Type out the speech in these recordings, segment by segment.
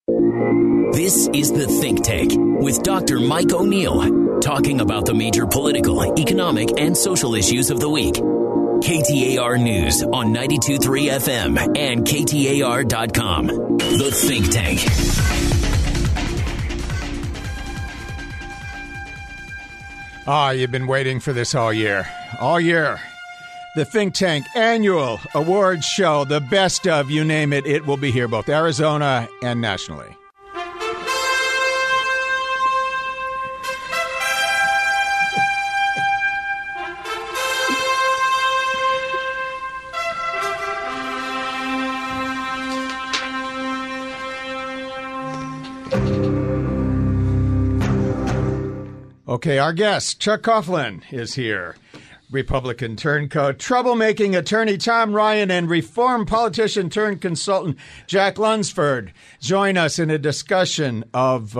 This is The Think Tank with Dr. Mike O'Neill, talking about the major political, economic, and social issues of the week. KTAR News on 92.3 FM and KTAR.com. The Think Tank. You've been waiting for this all year. All year. The Think Tank annual awards show, the best of, you name it, it will be here, both Arizona and nationally. Okay, our guest, Chuck Coughlin, is here. Republican turncoat, troublemaking attorney Tom Ryan, and reform politician turned consultant Jack Lunsford join us in a discussion of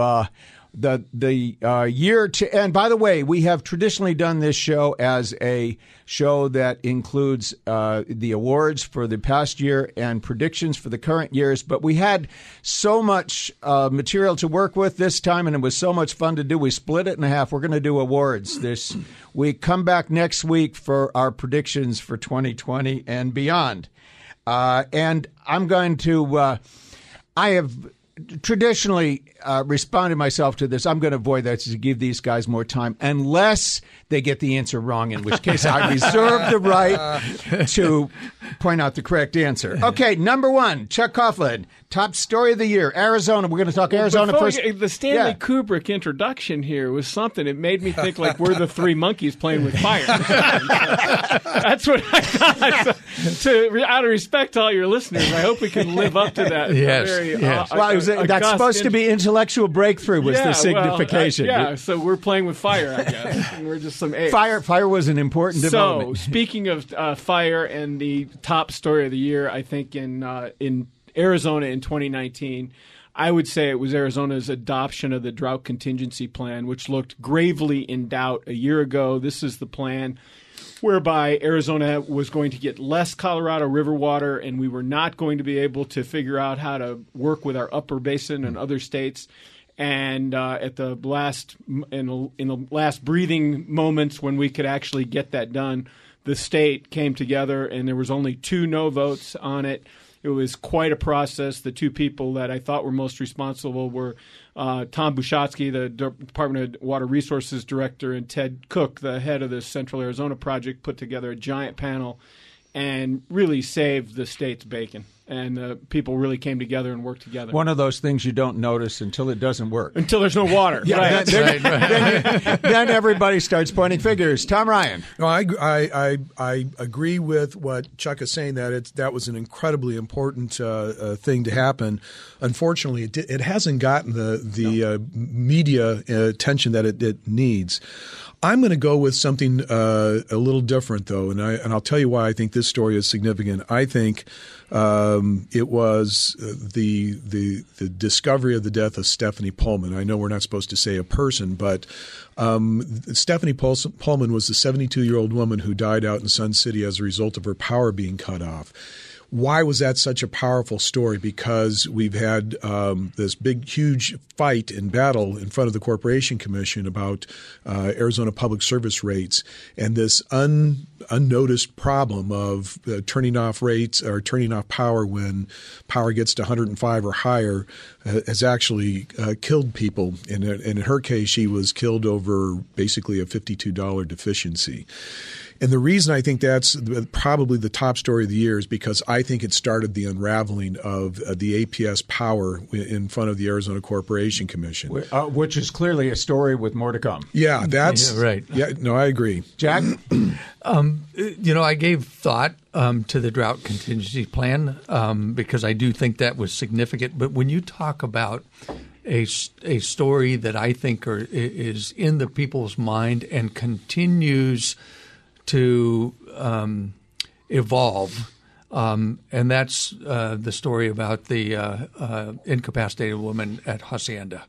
the year to end. By the way, we have traditionally done this show as a show that includes the awards for the past year and predictions for the current years, but we had so much material to work with this time, and it was so much fun to do. We split it in half. We're going to do awards this week. Come back next week for our predictions for 2020 and beyond. And I'm going to I have traditionally responded myself to this. I'm going to avoid that to give these guys more time unless they get the answer wrong, in which case I reserve the right to point out the correct answer. Okay, number one, Chuck Coughlin, top story of the year, Arizona. We're going to talk Arizona first. The Stanley Kubrick introduction here was something. It made me think like we're the three monkeys playing with fire. That's what I thought. So, out of respect to all your listeners, I hope we can live up to that. Yes. That's supposed to be intellectual breakthrough was the signification. So we're playing with fire, I guess. And we're just some apes. Fire was an important development. So, speaking of fire and the top story of the year, I think in Arizona in 2019, I would say it was Arizona's adoption of the drought contingency plan, which looked gravely in doubt a year ago. This is the plan whereby Arizona was going to get less Colorado River water, and we were not going to be able to figure out how to work with our upper basin and other states. And at the last in the last breathing moments when we could actually get that done, the state came together, and there was only 2 no votes on it. It was quite a process. The 2 people that I thought were most responsible were Tom Bushatsky, the Department of Water Resources Director, and Ted Cook, the head of the Central Arizona Project, put together a giant panel and really saved the state's bacon. And people really came together and worked together. One of those things you don't notice until it doesn't work. Until there's no water. Right. Then everybody starts pointing figures. Tom Ryan. No, I agree with what Chuck is saying, that was an incredibly important thing to happen. Unfortunately, it hasn't gotten the media attention that it needs. I'm going to go with something a little different, though, and I'll tell you why I think this story is significant. I think it was the discovery of the death of Stephanie Pullman. I know we're not supposed to say a person, but Stephanie Pullman was the 72-year-old woman who died out in Sun City as a result of her power being cut off. Why was that such a powerful story? Because we've had this big, huge fight and battle in front of the Corporation Commission about Arizona public service rates, and this unnoticed problem of turning off rates or turning off power when power gets to 105 or higher has actually killed people. And in her case, she was killed over basically a $52 deficiency. And the reason I think that's probably the top story of the year is because I think it started the unraveling of the APS power in front of the Arizona Corporation Commission. Which is clearly a story with more to come. Yeah, that's right. Yeah, no, I agree. Jack? I gave thought to the drought contingency plan because I do think that was significant. But when you talk about a story that I think is in the people's mind and continues to evolve, and that's the story about the incapacitated woman at Hacienda.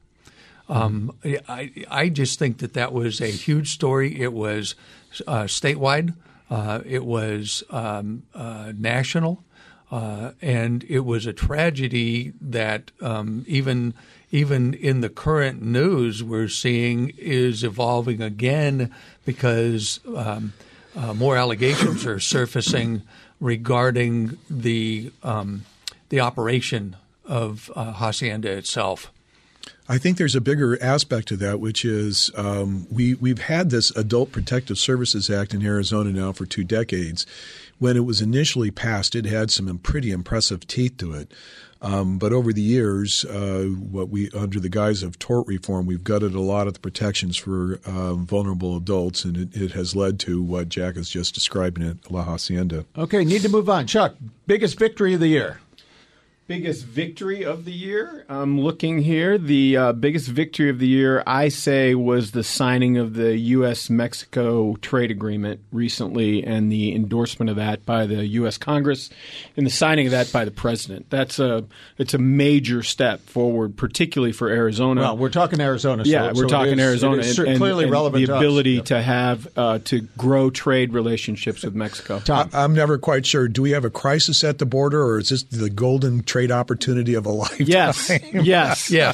I just think that was a huge story. It was statewide. It was national. And it was a tragedy that even in the current news we're seeing is evolving again because more allegations are surfacing regarding the operation of Hacienda itself. I think there's a bigger aspect to that, which is we've had this Adult Protective Services Act in Arizona now for 2 decades. When it was initially passed, it had some pretty impressive teeth to it. But over the years, under the guise of tort reform, we've gutted a lot of the protections for vulnerable adults, and it has led to what Jack is just describing at La Hacienda. Okay, need to move on. Chuck, biggest victory of the year. Biggest victory of the year? I'm looking here. The biggest victory of the year, I say, was the signing of the U.S.-Mexico trade agreement recently and the endorsement of that by the U.S. Congress and the signing of that by the president. It's a major step forward, particularly for Arizona. Well, we're talking Arizona. Yeah, we're talking Arizona. And clearly relevant the to ability us. to have to grow trade relationships with Mexico. Tom. I'm never quite sure. Do we have a crisis at the border, or is this the golden trade opportunity of a lifetime? Yes. Yeah.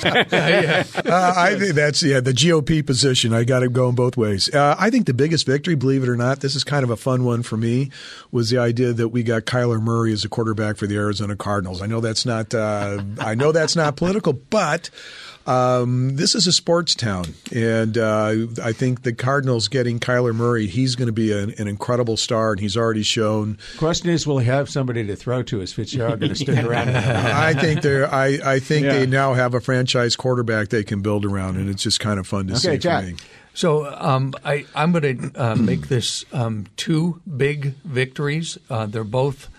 I think that's the GOP position. I got it going both ways. I think the biggest victory, believe it or not, this is kind of a fun one for me, was the idea that we got Kyler Murray as a quarterback for the Arizona Cardinals. I know that's not political, but this is a sports town, and I think the Cardinals getting Kyler Murray, he's going to be an incredible star, and he's already shown. Question is, will he have somebody to throw to? Is Fitzgerald going to stick around? I think they now have a franchise quarterback they can build around, and it's just kind of fun to see Jack. for me. So I'm going to make this 2 big victories. They're both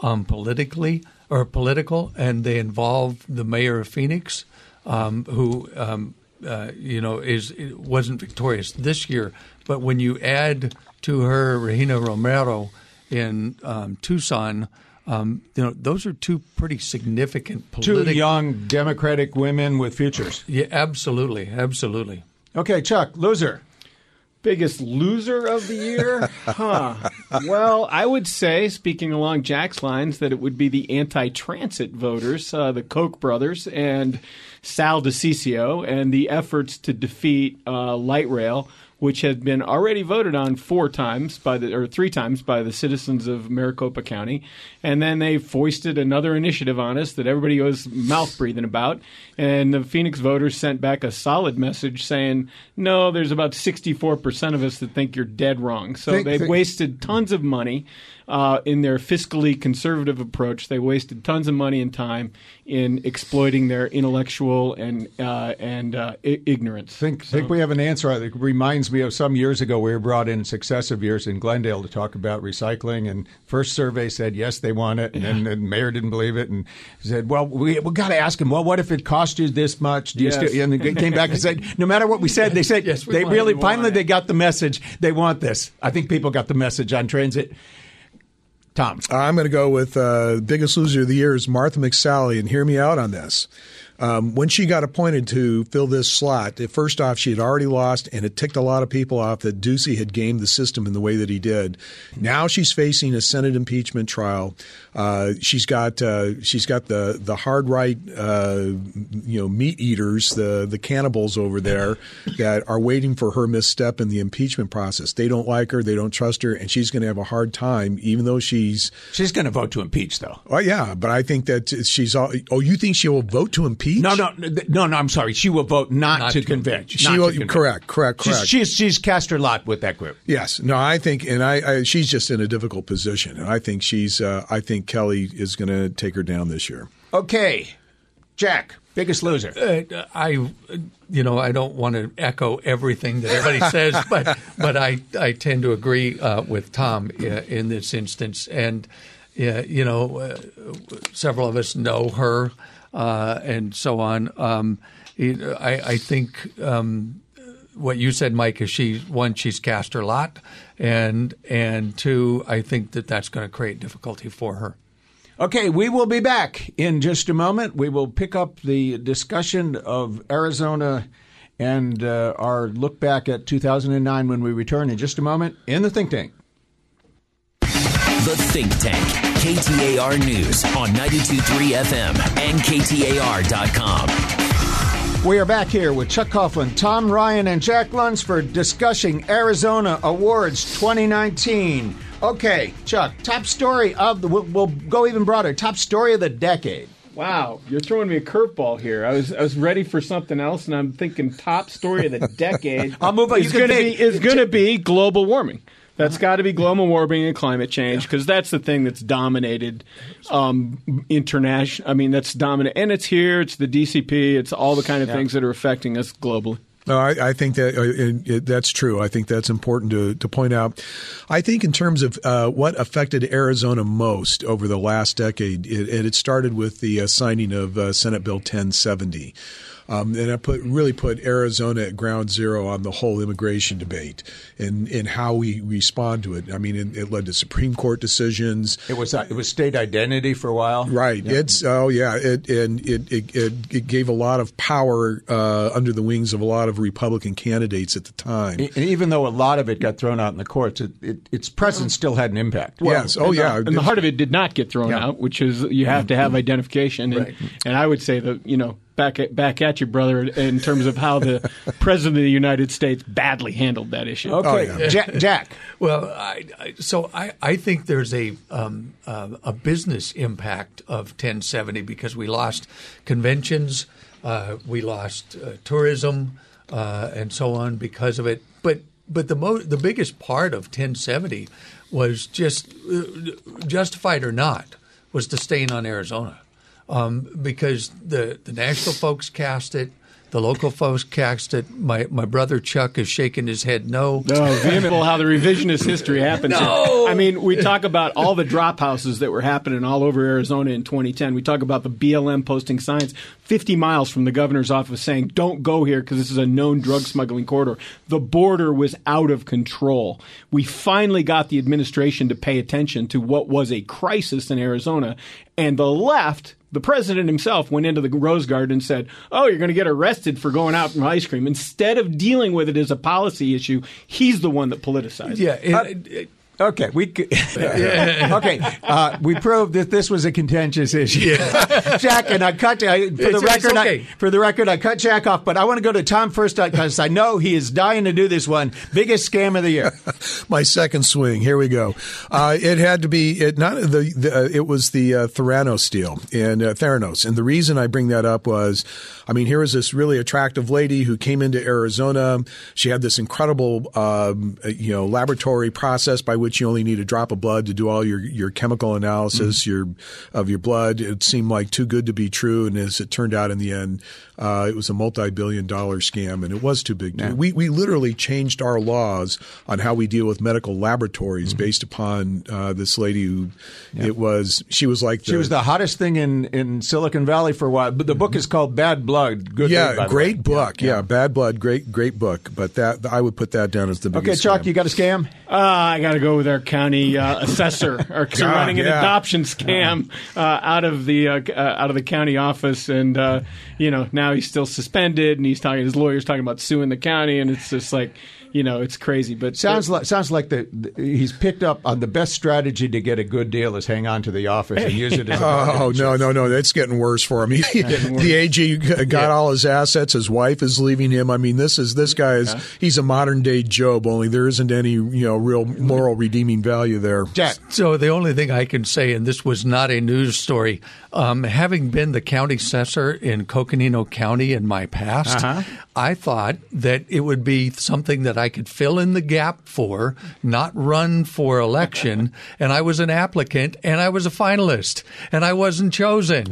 political, and they involve the mayor of Phoenix, who wasn't victorious this year. But when you add to her Regina Romero in Tucson, those are 2 pretty significant political. 2 young Democratic women with futures. Yeah, absolutely. Okay, Chuck, loser. Biggest loser of the year? Well, I would say, speaking along Jack's lines, that it would be the anti-transit voters, the Koch brothers, and Sal DiCiccio, and the efforts to defeat light rail, which had been already voted on 3 times by the citizens of Maricopa County. And then they foisted another initiative on us that everybody was mouth-breathing about. And the Phoenix voters sent back a solid message saying, no, there's about 64% of us that think you're dead wrong. So they wasted tons of money in their fiscally conservative approach. They wasted tons of money and time in exploiting their intellectual and ignorance. I think we have an answer. It reminds me of some years ago we were brought in successive years in Glendale to talk about recycling, and first survey said yes, they want it, and then the mayor didn't believe it and said, well, we got to ask him, well, what if it cost you this much? Do you still? And they came back and said, no matter what we said, they said yes, they really finally they got the message. They want this. I think people got the message on transit. Tom. I'm going to go with biggest loser of the year is Martha McSally, and hear me out on this. When she got appointed to fill this slot, first off, she had already lost, and it ticked a lot of people off that Ducey had gamed the system in the way that he did. Now she's facing a Senate impeachment trial. She's got the hard right, meat eaters, the cannibals over there that are waiting for her misstep in the impeachment process. They don't like her, they don't trust her, and she's going to have a hard time, even though she's going to vote to impeach, though. Oh yeah, but I think that she's. You think she will vote to impeach? No. I'm sorry. She will vote not to convict. She will. Correct. She's cast her lot with that group. Yes. No. I think, and she's just in a difficult position, and I think she's. I think Kelly is going to take her down this year. Okay, Jack, biggest loser. I don't want to echo everything that everybody says, but I tend to agree with Tom in this instance, and several of us know her. And so on. I think what you said, Mike, is she's cast her lot, and 2, I think that's going to create difficulty for her. Okay, we will be back in just a moment. We will pick up the discussion of Arizona and our look back at 2009 when we return in just a moment in the Think Tank. The Think Tank. KTAR News on 92.3 FM and KTAR.com. We are back here with Chuck Coughlin, Tom Ryan, and Jack Lunsford discussing Arizona Awards 2019. Okay, Chuck, top story of the, we'll go even broader, top story of the decade. Wow, you're throwing me a curveball here. I was ready for something else, and I'm thinking top story of the decade. I'll move on. Is going to be global warming. That's got to be global warming and climate change, because that's the thing that's dominated international. I mean, that's dominant, and it's here. It's the DCP. It's all the kind of things that are affecting us globally. No, I think that that's true. I think that's important to point out. I think in terms of what affected Arizona most over the last decade, it started with the signing of Senate Bill 1070. And it really put Arizona at ground zero on the whole immigration debate and how we respond to it. I mean, it led to Supreme Court decisions. It was state identity for a while, right? Yeah. It gave a lot of power under the wings of a lot of Republican candidates at the time. And even though a lot of it got thrown out in the courts, its presence still had an impact. Well, yes. Oh, yeah. And the heart of it did not get thrown out, which is you have to have identification. And I would say that back at you, brother, in terms of how the President of the United States badly handled that issue. Okay, Jack. Well, I think there's a business impact of 1070 because we lost conventions, we lost tourism, and so on because of it. But the biggest part of 1070 was just justified or not was the stain on Arizona. Because the national folks cast it, the local folks cast it. My brother Chuck is shaking his head no. Vehemental how the revisionist history happens. No. I mean, we talk about all the drop houses that were happening all over Arizona in 2010. We talk about the BLM posting signs 50 miles from the governor's office saying, don't go here because this is a known drug smuggling corridor. The border was out of control. We finally got the administration to pay attention to what was a crisis in Arizona, and the left, the president himself, went into the Rose Garden and said, oh, you're going to get arrested for going out for ice cream. Instead of dealing with it as a policy issue, he's the one that politicized it. Yeah. Okay, okay. We proved that this was a contentious issue. Yeah. Jack, and I cut for the record, I cut Jack off, but I want to go to Tom first because I know he is dying to do this one. Biggest scam of the year. My second swing. Here we go. It had to be it was the Theranos deal and Theranos, and the reason I bring that up was, I mean, here was this really attractive lady who came into Arizona. She had this incredible, laboratory process by which you only need a drop of blood to do all your chemical analysis of your blood. It seemed like too good to be true, and as it turned out in the end, it was a multi-billion-dollar scam, and it was too big. We literally changed our laws on how we deal with medical laboratories based upon this lady who she was the hottest thing in Silicon Valley for a while. But the book is called Bad Blood. Good read, great book. Yeah, Bad Blood, great book. But that I would put that down as the biggest. Okay, Chuck, you got a scam? I got to go with our county assessor, running an adoption scam out of the county office, and now he's still suspended, and his lawyer's talking about suing the county, and it's just like, it's crazy. But sounds like he's picked up on the best strategy to get a good deal is hang on to the office and use it as a no, that's getting worse for him. The AG got all his assets. His wife is leaving him. I mean, this guy is he's a modern day Job. Only there isn't any real moral redeeming value there. Jack. So the only thing I can say, and this was not a news story, having been the county assessor in Coconino County in my past, I thought that it would be something that I could fill in the gap for, not run for election, and I was an applicant, and I was a finalist, and I wasn't chosen.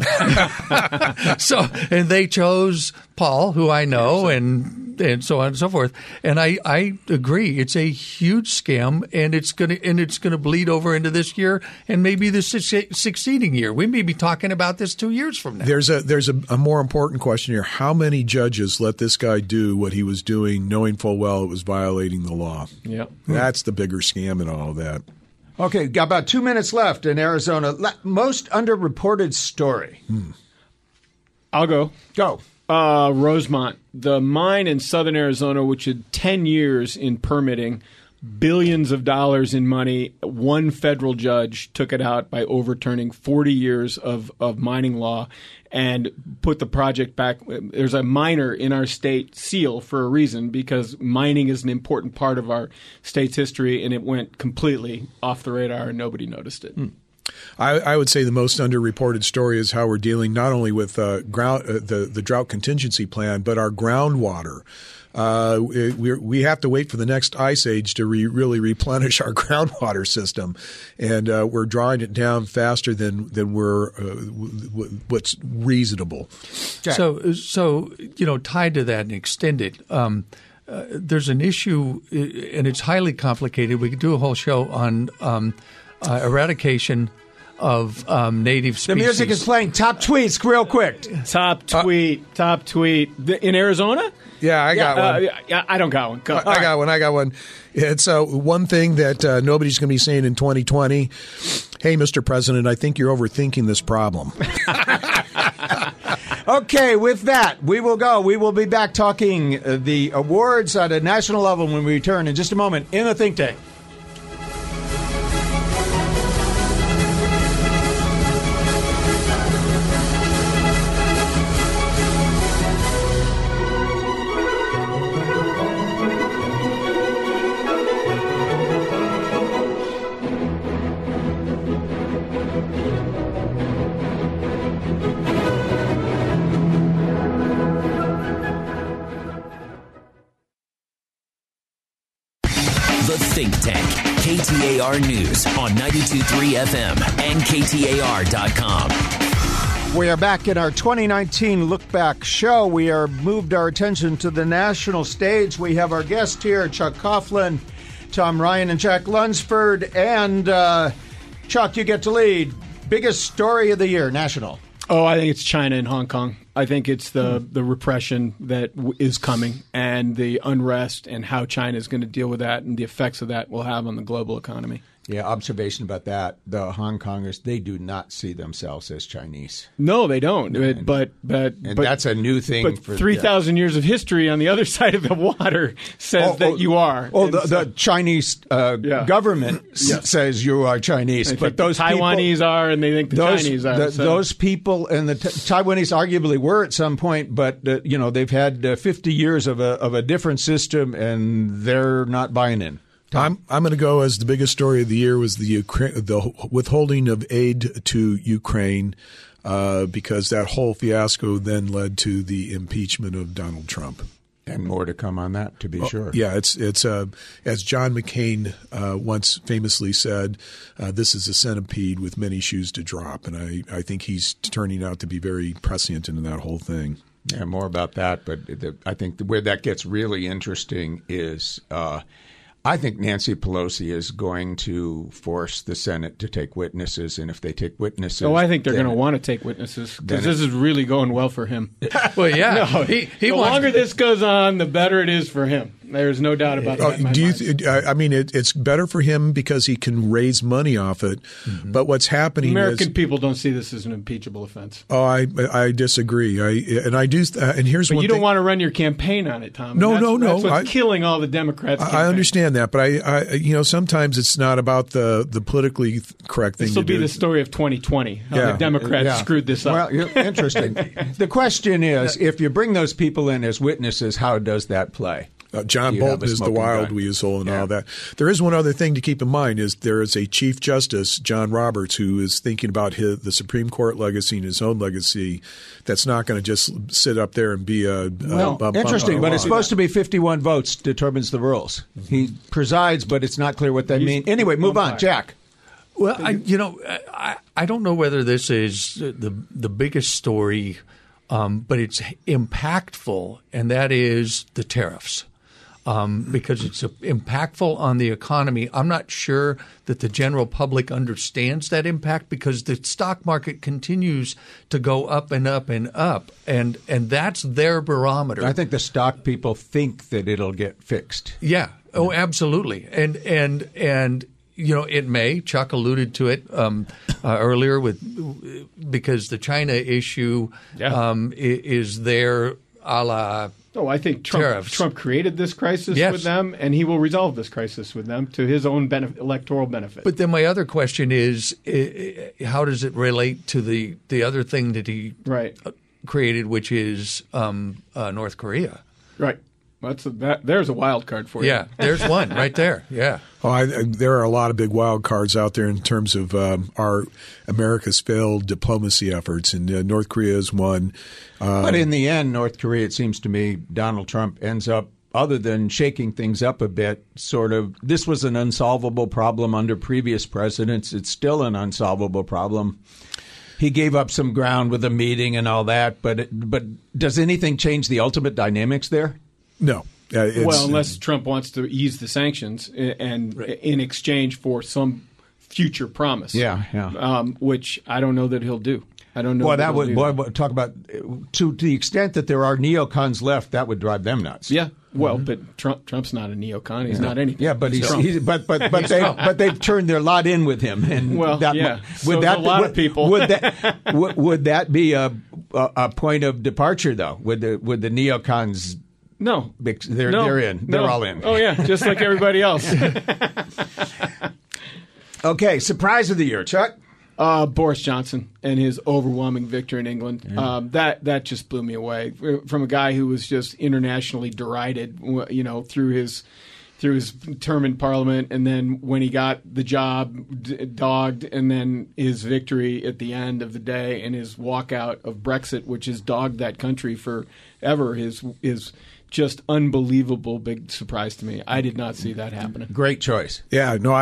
And they chose Paul, who I know, and so on and so forth. And I agree, it's a huge scam, and it's gonna bleed over into this year and maybe the succeeding year. We may be talking about this 2 years from now. There's a more important question here. How many judges let this guy do what he was doing, knowing full well it was violating the law? Yeah, that's the bigger scam in all of that. Okay, got about 2 minutes left in Arizona. Most underreported story. I'll go. Go. Rosemont, the mine in southern Arizona, which had 10 years in permitting, billions of dollars in money. One federal judge took it out by overturning 40 years of mining law and put the project back. There's a miner in our state seal for a reason, because mining is an important part of our state's history, and it went completely off the radar and nobody noticed it. I would say the most underreported story is how we're dealing not only with the drought contingency plan, but our groundwater. We have to wait for the next ice age to really replenish our groundwater system, and we're drawing it down faster than we're what's reasonable. Jack. So tied to that and extended. There's an issue, and it's highly complicated. We could do a whole show on eradication of native species. The music is playing. Top tweets, real quick. Top tweet. In Arizona? Yeah, I got one. I don't got one. Go. I got one. It's one thing that nobody's going to be saying in 2020. Hey, Mr. President, I think you're overthinking this problem. Okay, with that, we will go. We will be back talking the awards at a national level when we return in just a moment in the Think Tank. The Think Tank, KTAR News on 92.3 FM and KTAR.com. We are back in our 2019 Look Back show. We are moved our attention to the national stage. We have our guest here, Chuck Coughlin, Tom Ryan, and Jack Lunsford. And Chuck, you get to lead. Biggest story of the year, national. Oh, I think it's China and Hong Kong. I think it's the repression that is coming and the unrest and how China is going to deal with that and the effects of that will have on the global economy. Yeah, observation about that. The Hong Kongers, they do not see themselves as Chinese. No, they don't. But that's a new thing. But 3,000 years of history on the other side of the water says that you are. The Chinese government says you are Chinese, but those Taiwanese people, are, and they think the Chinese are. Those people, and the Taiwanese arguably were at some point, but they've had 50 years of a different system, and they're not buying in. I'm going to go as the biggest story of the year was the withholding of aid to Ukraine, because that whole fiasco then led to the impeachment of Donald Trump. And more to come on that, to be sure. Yeah, it's as John McCain once famously said, this is a centipede with many shoes to drop, and I think he's turning out to be very prescient in that whole thing. Yeah, more about that, but I think where that gets really interesting is I think Nancy Pelosi is going to force the Senate to take witnesses, and if they take witnesses... Oh, I think they're going to want to take witnesses, because this is really going well for him. Well, yeah. No, the longer this goes on, the better it is for him. There's no doubt about that in my mind. It's better for him because he can raise money off it, but what's happening American people don't see this as an impeachable offense. Oh, I disagree. And here's but one you thing. don't want to run your campaign on it, Tom. No. That's what's killing all the Democrats. I understand that, but I sometimes it's not about the politically correct thing to do. This will be the story of 2020, how the Democrats screwed this up. Well, interesting. The question is, if you bring those people in as witnesses, how does that play? John Bolton is the wild weasel and all that. There is one other thing to keep in mind is there is a Chief Justice, John Roberts, who is thinking about the Supreme Court legacy and his own legacy that's not going to just sit up there and be interesting, but it's supposed to be 51 votes determines the rules. He presides, but it's not clear what they mean. Anyway, move on. Jack. Well, I don't know whether this is the biggest story, but it's impactful, and that is the tariffs. Because it's impactful on the economy. I'm not sure that the general public understands that impact because the stock market continues to go up and up and up, and that's their barometer. I think the stock people think that it'll get fixed. Yeah. Oh, absolutely. And it may. Chuck alluded to it earlier because the China issue is there. a la Oh, I think tariffs. Trump created this crisis with them, and he will resolve this crisis with them to his own electoral benefit. But then my other question is, how does it relate to the other thing that he created, which is North Korea? Right. There's a wild card for you. Yeah, there's one right there. Yeah. There are a lot of big wild cards out there in terms of our America's failed diplomacy efforts, and North Korea is one. But in the end, North Korea, it seems to me, Donald Trump ends up, other than shaking things up a bit, sort of, this was an unsolvable problem under previous presidents. It's still an unsolvable problem. He gave up some ground with a meeting and all that, but does anything change the ultimate dynamics there? No. Well, unless Trump wants to ease the sanctions and in exchange for some future promise. Which I don't know that he'll do. I don't know. Talk about to the extent that there are neocons left, that would drive them nuts. Yeah. Well, but Trump's not a neocon. He's not anything. Yeah, but but they've turned their lot in with him. And a lot of people. Would that be a point of departure though? Would the neocons? No, they're in. They're all in. Oh yeah, just like everybody else. Okay, surprise of the year, Chuck. Boris Johnson and his overwhelming victory in England. That just blew me away. From a guy who was just internationally derided, through his term in Parliament, and then when he got the job, dogged, and then his victory at the end of the day and his walkout of Brexit, which has dogged that country forever, is just unbelievable big surprise to me. I did not see that happening. Great choice. Yeah, no,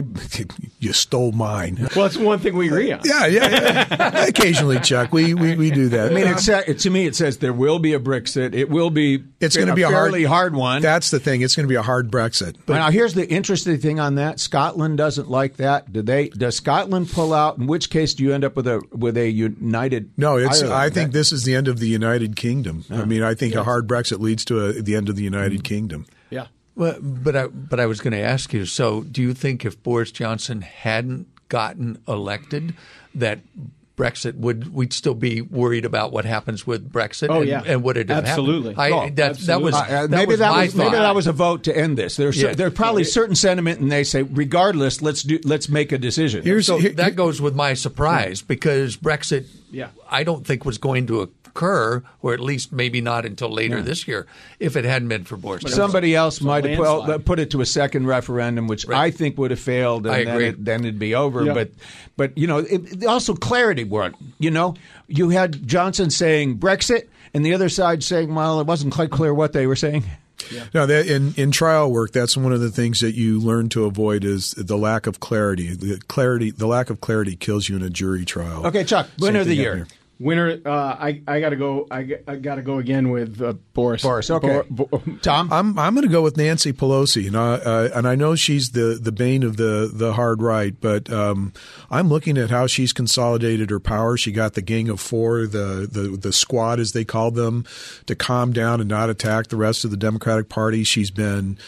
you stole mine. Well, that's one thing we agree on. Yeah. Occasionally, Chuck, we do that. I mean, to me, it says there will be a Brexit. It will be. It's going to be a fairly hard one. That's the thing. It's going to be a hard Brexit. But now, here's the interesting thing on that. Scotland doesn't like that. Does Scotland pull out? In which case, do you end up with a united? No, I think this is the end of the United Kingdom. I mean, I think a hard Brexit leads to the end of the United Kingdom. Yeah. Well, but I was going to ask you. So, do you think if Boris Johnson hadn't gotten elected, that Brexit we'd still be worried about what happens with Brexit? Oh, yeah. And would it have absolutely? Happened? Maybe that was a vote to end this. There's probably certain sentiment, and they say, regardless, let's make a decision. That goes with my surprise because Brexit, I don't think was going to occur, or at least maybe not until later this year, if it hadn't been for Boris Johnson. Somebody else might have put it to a second referendum, which I think would have failed, and then it'd be over. Yeah. But also clarity weren't. You had Johnson saying Brexit, and the other side saying, well, it wasn't quite clear what they were saying. Yeah. No, in trial work, that's one of the things that you learn to avoid is the lack of clarity. The lack of clarity kills you in a jury trial. Okay, Chuck, winner of the year. Winner, I got to go. I got to go again with Boris. Boris, okay. Tom, I'm going to go with Nancy Pelosi, and I know she's the bane of the hard right, but I'm looking at how she's consolidated her power. She got the Gang of Four, the squad as they called them, to calm down and not attack the rest of the Democratic Party. She's been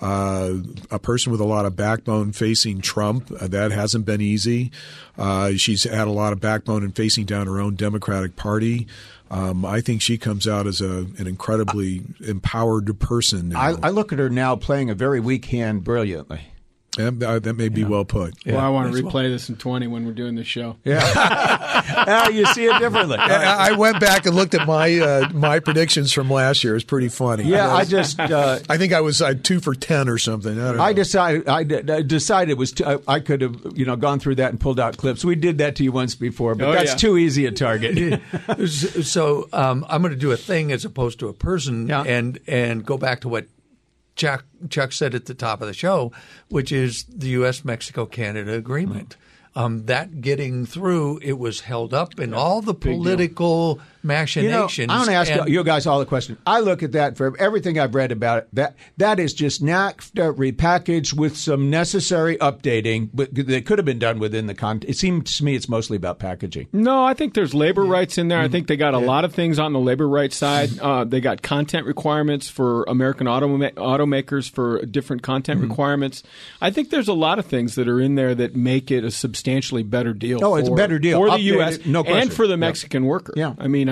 a person with a lot of backbone facing Trump. That hasn't been easy. She's had a lot of backbone in facing down her own Democratic Party. I think she comes out as an incredibly empowered person now. I look at her now playing a very weak hand brilliantly. That may be well put. Well, I want to replay this in 20 when we're doing this show. Yeah, you see it differently. I went back and looked at my predictions from last year. It's pretty funny. Yeah, I think I was 2 for 10 or something. I decided it was I could have gone through that and pulled out clips. We did that to you once before, but that's too easy a target. So I'm going to do a thing as opposed to a person, and go back to what Chuck said at the top of the show, which is the U.S. Mexico-Canada agreement. That getting through, it was held up in all the political machinations. I want to ask you guys all the question. I look at that for everything I've read about it. That is just NAFTA repackaged with some necessary updating, but that could have been done within the context. It seems to me it's mostly about packaging. No, I think there's labor rights in there. I think they got a lot of things on the labor rights side. They got content requirements for American automakers for different content requirements. I think there's a lot of things that are in there that make it a substantially better deal. It's a better deal for the U.S. no question. And for the Mexican worker. Yeah. I mean,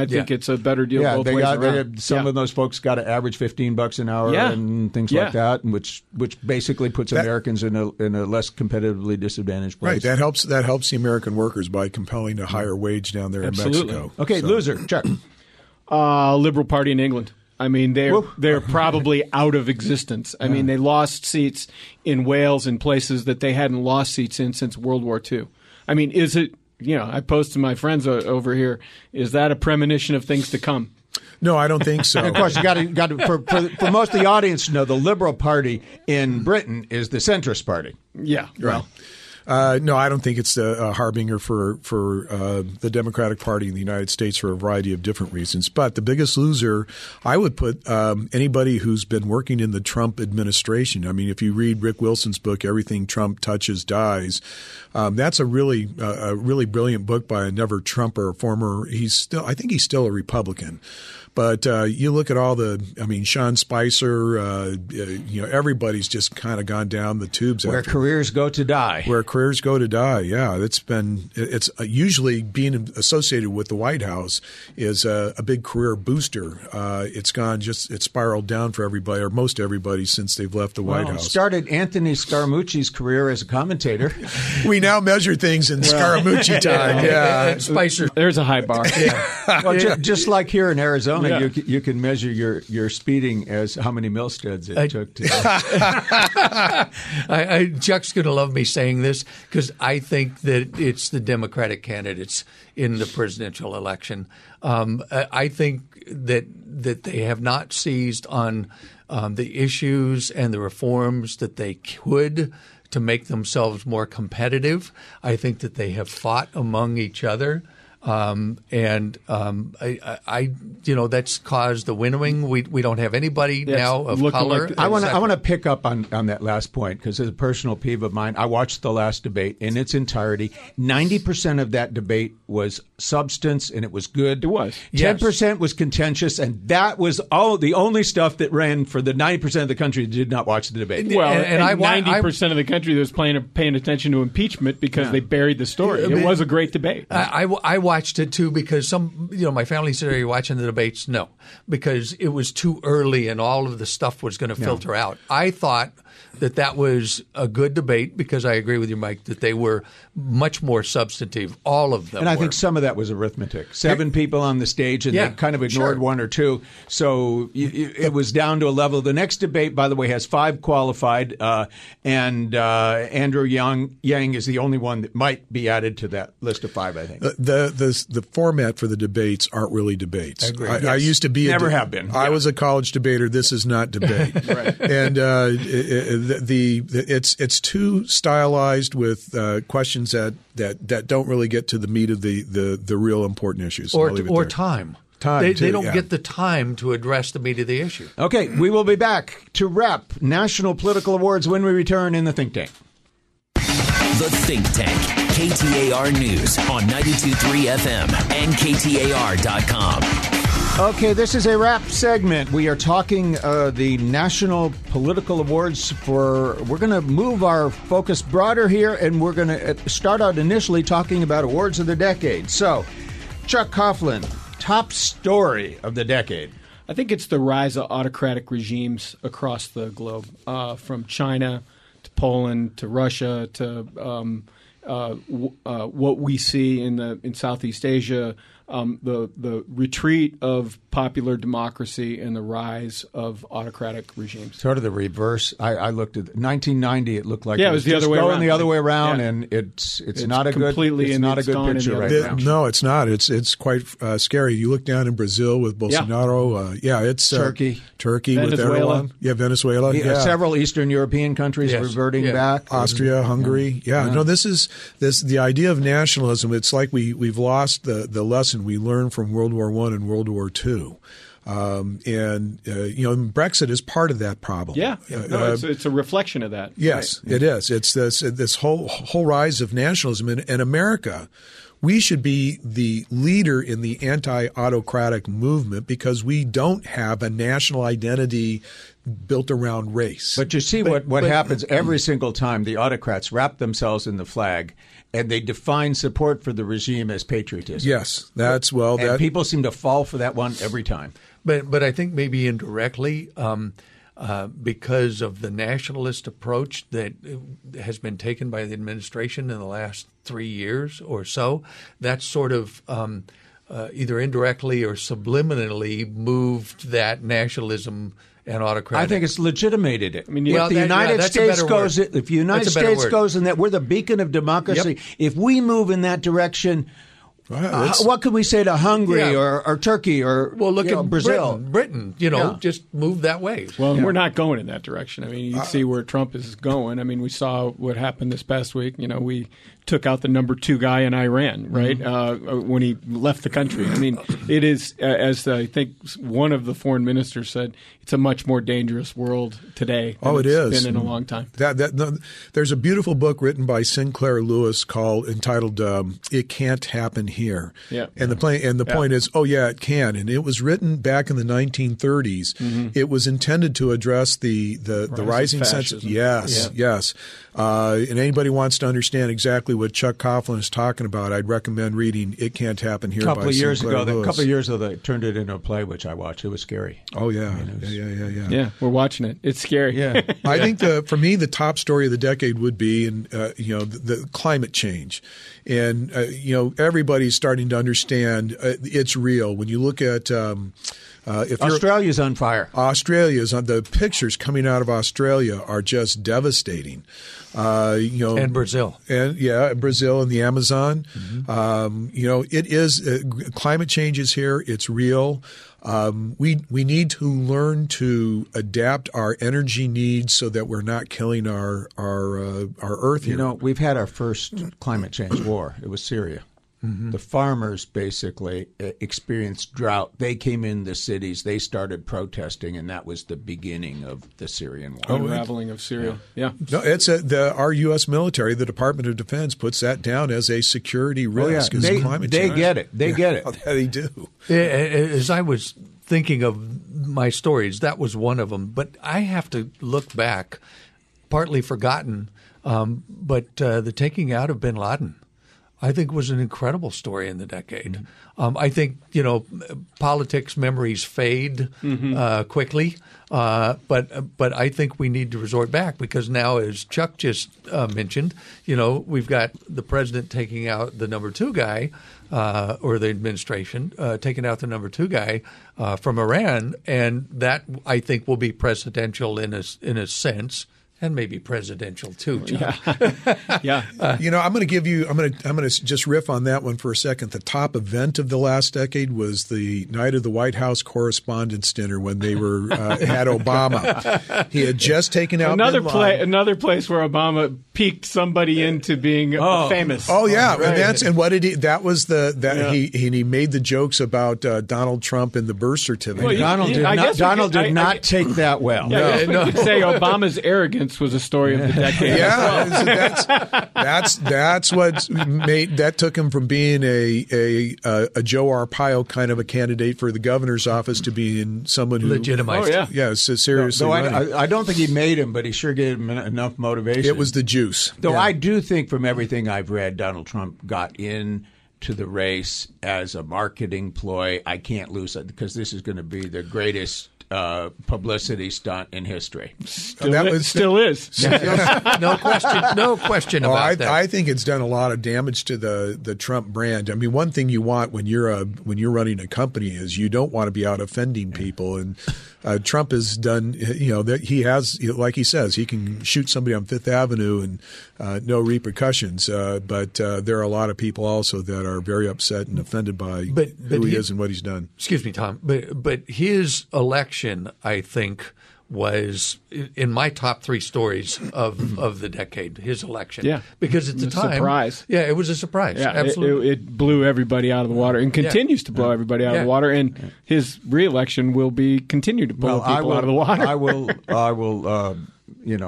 I think it's a better deal both they ways got around. some of those folks got to average $15 an hour and things like that, which basically puts Americans in a less competitively disadvantaged place. Right. That helps the American workers by compelling a higher wage down there in Mexico. Okay, loser, Chuck. Liberal Party in England. I mean, they're probably out of existence. I mean, they lost seats in Wales and places that they hadn't lost seats in since World War II. I mean, is it? I posed to my friends over here. Is that a premonition of things to come? No, I don't think so. And of course, you got to for most of the audience to know the Liberal Party in Britain is the centrist party. Yeah, well. No, I don't think it's a harbinger for the Democratic Party in the United States for a variety of different reasons. But the biggest loser, I would put anybody who's been working in the Trump administration. I mean, if you read Rick Wilson's book, Everything Trump Touches Dies, that's a really brilliant book by a never Trumper, I think he's still a Republican. But you look at Sean Spicer, everybody's just kind of gone down the tubes. Where careers go to die. Where careers go to die, yeah. It's usually being associated with the White House is a big career booster. It's spiraled down for everybody, or most everybody, since they've left the White House. Started Anthony Scaramucci's career as a commentator. We now measure things in Scaramucci time. Yeah, Spicer. There's a high bar. Well, just like here in Arizona. Yeah. You can measure your speeding as how many Milsteads it took to. Chuck's going to love me saying this because I think that it's the Democratic candidates in the presidential election. I think that they have not seized on the issues and the reforms that they could to make themselves more competitive. I think that they have fought among each other. That's caused the winnowing. We don't have anybody now of color. I want to pick up on that last point because it's a personal peeve of mine. I watched the last debate in its entirety. 90% of that debate was substance and it was good. It was. 10% was contentious, and that was the only stuff that ran for the 90% of the country that did not watch the debate. Well, and 90% of the country that was paying attention to impeachment because they buried the story. It was a great debate. I watched it too because my family said, "Are you watching the debates?" No, because it was too early and all of the stuff was going to filter out. I thought that was a good debate because I agree with you, Mike, that they were much more substantive. All of them. And I think some of that was arithmetic. 7 people on the stage and they kind of ignored one or two. So it was down to a level. The next debate, by the way, has 5 qualified, and Andrew Yang is the only one that might be added to that list of 5, I think. The format for the debates aren't really debates. I agree. I used to be have been. I was a college debater. This is not debate. Right. And it's too stylized with questions that don't really get to the meat of the real important issues. Or time. They don't get the time to address the meat of the issue. Okay, we will be back to wrap National Political Awards when we return in the Think Tank. The Think Tank, KTAR News on 92.3 FM and KTAR.com. Okay, this is a wrap segment. We are talking the National Political Awards we're going to move our focus broader here, and we're going to start out initially talking about awards of the decade. So, Chuck Coughlin, top story of the decade. I think it's the rise of autocratic regimes across the globe, from China to Poland to Russia to what we see in Southeast Asia. The retreat of popular democracy and the rise of autocratic regimes. Sort of the reverse. I looked at 1990. It looked like it was the other way around. The other way around, and it's not a good picture right now. No, it's not. It's quite scary. You look down in Brazil with Bolsonaro. It's Turkey with Erdogan. Venezuela. Several Eastern European countries reverting back. Austria, Hungary. No, this is the idea of nationalism. It's like we've lost the lesson we learned from World War I and World War II. Brexit is part of that problem. It's a reflection of that. Yes, right. It is. It's this whole rise of nationalism in America. we should be the leader in the anti-autocratic movement because we don't have a national identity built around race. But you see what happens every single time the autocrats wrap themselves in the flag and they define support for the regime as patriotism. Yes, people seem to fall for that one every time. But I think maybe indirectly, because of the nationalist approach that has been taken by the administration in the last 3 years or so, that's sort of either indirectly or subliminally moved that nationalism and autocratic. I think it's legitimated it. I mean, if the United States goes in that we're the beacon of democracy, if we move in that direction, what can we say to Hungary or Turkey or look at Brazil? Britain, just move that way. Well, we're not going in that direction. I mean, you see where Trump is going. I mean, we saw what happened this past week. We took out the number 2 guy in Iran, right, when he left the country. I mean, it is, as I think one of the foreign ministers said, it's a much more dangerous world today than it's been in a long time. There's a beautiful book written by Sinclair Lewis entitled "It Can't Happen Here," and the point is, it can, and it was written back in the 1930s. Mm-hmm. It was intended to address the rising sense. Yes. And anybody wants to understand exactly what Chuck Coughlin is talking about, I'd recommend reading "It Can't Happen Here" by Sinclair Lewis. A couple of years ago, they turned it into a play, which I watched. It was scary. Oh, yeah. Yeah, we're watching it. It's scary. Yeah. I think for me, the top story of the decade would be the climate change. And, everybody's starting to understand it's real. When you look at Australia's on fire. The pictures coming out of Australia are just devastating. And Brazil. Brazil and the Amazon. Mm-hmm. It is climate change is here. It's real. We need to learn to adapt our energy needs so that we're not killing our Earth here. We've had our first climate change war. It was Syria. Mm-hmm. The farmers basically experienced drought. They came in the cities. They started protesting, and that was the beginning of the Syrian war. Unraveling of Syria. Yeah. No, it's our U.S. military, the Department of Defense, puts that down as a security risk. Climate change. They get it. They get it. They do. As I was thinking of my stories, that was one of them. But I have to look back, partly forgotten, but the taking out of bin Laden, I think, was an incredible story in the decade. I think, politics memories fade quickly, but I think we need to resort back because now, as Chuck just mentioned, we've got the president taking out the number 2 guy or the administration taking out the number 2 guy from Iran, and that, I think, will be presidential in a sense. And maybe presidential too, John. Yeah. I'm going to just riff on that one for a second. The top event of the last decade was the night of the White House Correspondents' Dinner when they were had Obama. He had just taken out another place where Obama peaked somebody into being famous. Oh yeah, right. And what did he? That was he made the jokes about Donald Trump and the birth certificate. Well, Donald did not take that well. Yeah, we could say Obama's arrogance was a story of the decade. That's what made that took him from being a Joe Arpaio kind of a candidate for the governor's office to being someone who legitimized. Seriously. I don't think he made him, but he sure gave him enough motivation. It was the juice. Though I do think, from everything I've read, Donald Trump got in to the race as a marketing ploy. I can't lose it because this is going to be the greatest publicity stunt in history. Still is. No question about that. I think it's done a lot of damage to the Trump brand. I mean, one thing you want when you're running a company is you don't want to be out offending people. And Trump has done, that he has, like he says, he can shoot somebody on Fifth Avenue and no repercussions. But there are a lot of people also that are very upset and offended by who he is and what he's done. Excuse me, Tom, but his election, I think, was in my top 3 stories of the decade. His election, because at the time, surprise. Yeah, it was a surprise. Yeah, absolutely, it blew everybody out of the water and continues to blow everybody out of the water. And his reelection will continue to blow people out of the water. I will,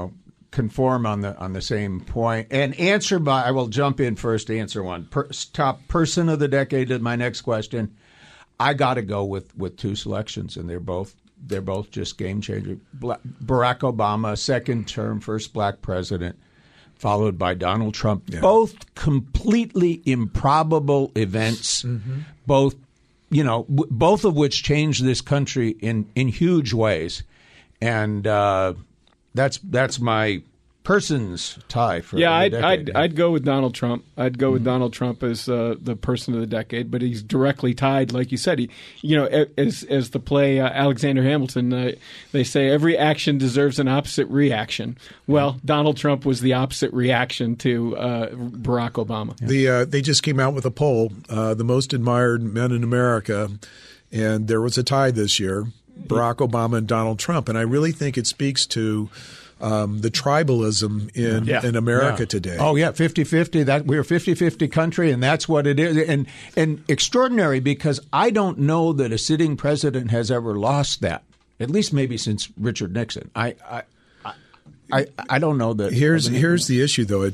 conform on the same point. And I will jump in first to answer one. Top person of the decade is my next question. I got to go with two selections, and they're both just game changers. Barack Obama, second term, first black president, followed by Donald Trump. Yeah. Both completely improbable events. Mm-hmm. Both of which changed this country in huge ways, and that's my person's tie for the decade. I'd go with Donald Trump. I'd go with Donald Trump as the person of the decade, but he's directly tied, like you said. As the play Alexander Hamilton, they say every action deserves an opposite reaction. Well, Donald Trump was the opposite reaction to Barack Obama. They just came out with a poll, the most admired men in America, and there was a tie this year, Barack Obama and Donald Trump, and I really think it speaks to the tribalism in America today. Oh, yeah, 50-50. We're a 50-50 country, and that's what it is. And extraordinary, because I don't know that a sitting president has ever lost that, at least maybe since Richard Nixon. I don't know that. Here's the issue, though.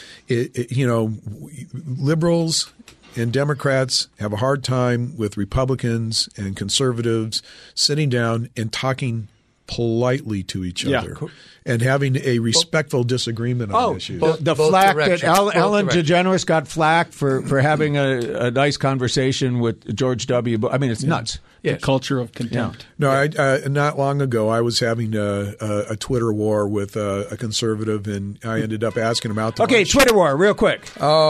Liberals and Democrats have a hard time with Republicans and conservatives sitting down and talking politely to each other and having a respectful disagreement on issues. The flack that Ellen DeGeneres got flack for having a nice conversation with George W. Bush. I mean, it's nuts. The culture of contempt. No, not long ago, I was having a Twitter war with a conservative, and I ended up asking him out to lunch. Twitter war, real quick.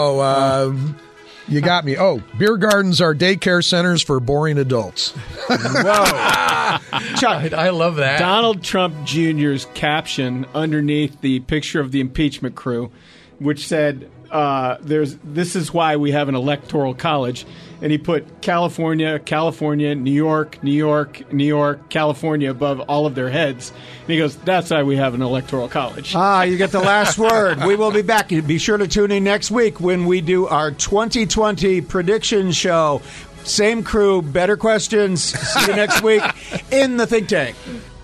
You got me. Beer gardens are daycare centers for boring adults. Whoa. Chuck, I love that. Donald Trump Jr.'s caption underneath the picture of the impeachment crew, which said, this is why we have an electoral college. And he put California, California, New York, New York, New York, California above all of their heads. And he goes, that's why we have an electoral college. You get the last word. We will be back. Be sure to tune in next week when we do our 2020 prediction show. Same crew, better questions. See you next week in the Think Tank.